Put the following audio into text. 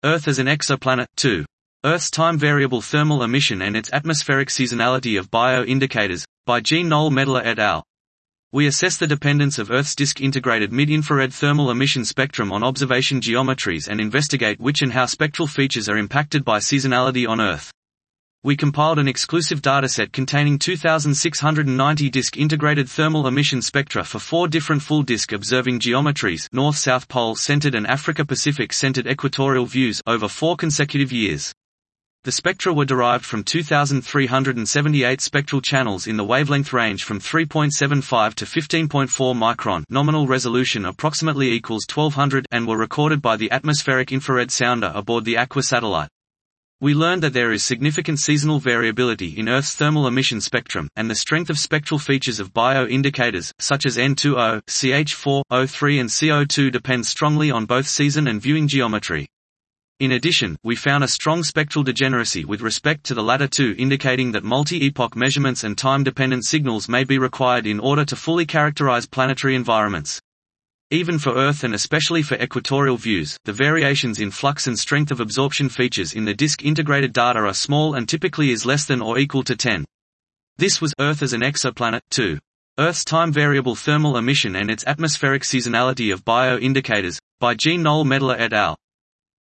Earth as an exoplanet. 2. Earth's time-variable thermal emission and its atmospheric seasonality of bioindicators, by Jean Noel Medler et al. We assess the dependence of Earth's disk-integrated mid-infrared thermal emission spectrum on observation geometries and investigate which and how spectral features are impacted by seasonality on Earth. We compiled an exclusive dataset containing 2,690 disk-integrated thermal emission spectra for 4 different full-disk observing geometries, North-South Pole-centered and Africa-Pacific-centered equatorial views, over 4 consecutive years. The spectra were derived from 2,378 spectral channels in the wavelength range from 3.75 to 15.4 micron, nominal resolution approximately equals 1200, and were recorded by the atmospheric infrared sounder aboard the Aqua satellite. We learned that there is significant seasonal variability in Earth's thermal emission spectrum, and the strength of spectral features of bioindicators, such as N2O, CH4, O3 and CO2 depends strongly on both season and viewing geometry. In addition, we found a strong spectral degeneracy with respect to the latter two, indicating that multi-epoch measurements and time-dependent signals may be required in order to fully characterize planetary environments. Even for Earth and especially for equatorial views, the variations in flux and strength of absorption features in the disk-integrated data are small and typically is less than or equal to 10. This was Earth as an exoplanet. 2. Earth's time-variable thermal emission and its atmospheric seasonality of bioindicators, by Jean Noel Medler et al.